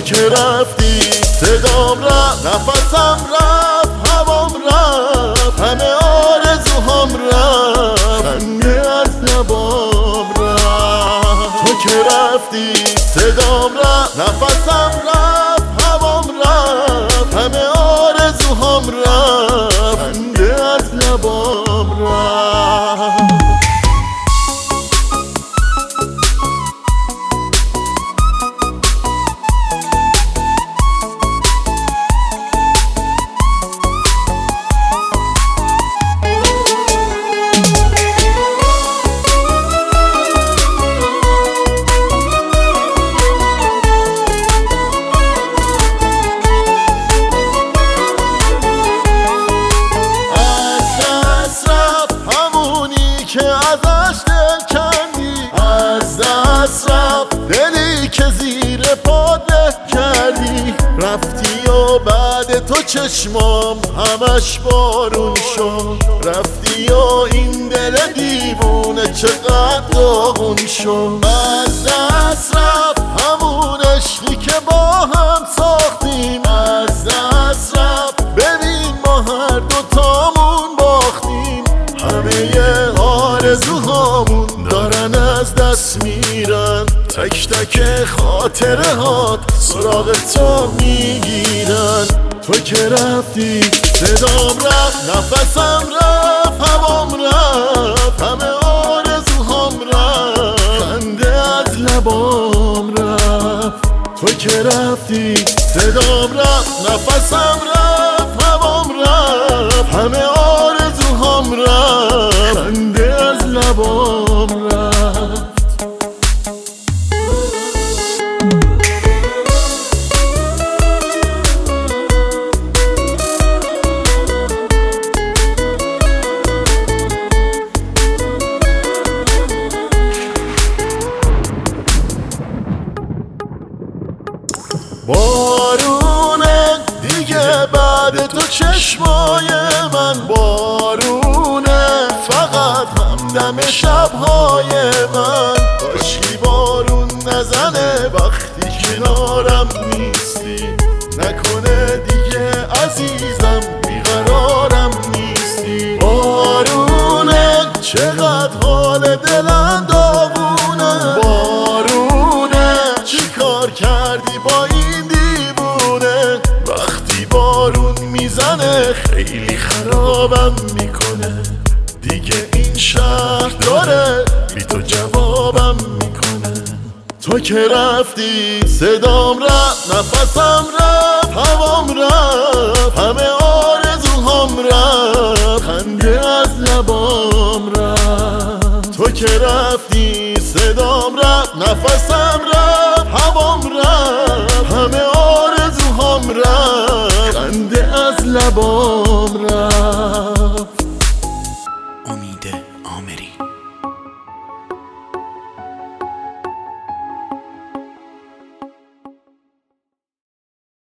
که رفتی صدام رفت، نفسم رفت، هوام رفت، همه آرزوهام رفت، خنده از لبام رفت. تو که رفتی صدام رفت، نفسم رفت، هوام رفت، همه آرزوهام رفت، خنده از لبام رفت. که ازش دل کندی، از دست رفت دلی که زیر پات له کردی. رفتی و بعد تو چشمام همش بارون شد، رفتی و این دل دیوونه چقدر داغون شد. از دست رفت همون عشقی که با هم ساختیم، از دست رفت ببین ما هر دوتامون باختیم. همه آرزوهامون دارن از دست میرن، تک تک خاطره هات سراغ تو میگیرن. تو که رفتی صدام رفت، نفسم رفت، هوام رفت، همه آرزوهام رفت، خنده از لبام رفت. تو که رفتی صدام رفت، نفسم رفت، هوام رفت، همه آرزوهام رفت، خنده از لبام رفت. بارونه دیگه بعد تو چشمای من، بارونه فقط همدم شبهای من. کاشکی بارون نزنه وقتی کنارم نیستی، نکنه دیگه عزیزم بیقرارم نیستی. بارونه چقدر حال دلم داغونه، بارونه چی کار کردی با این دیوونه. وقتی بارون میزنه خیلی خرابم میکنه، دیگه این شهر داره بی تو جوابم میکنه. تو که رفتی صدام رفت، نفسم رفت، هوام رفت، همه آرزوهام رفت، خنده از لبام رفت. تو که رفتی صدام رفت، نفسم رفت، هوام رفت، همه آرزوهام رفت، خنده از لبام رفت.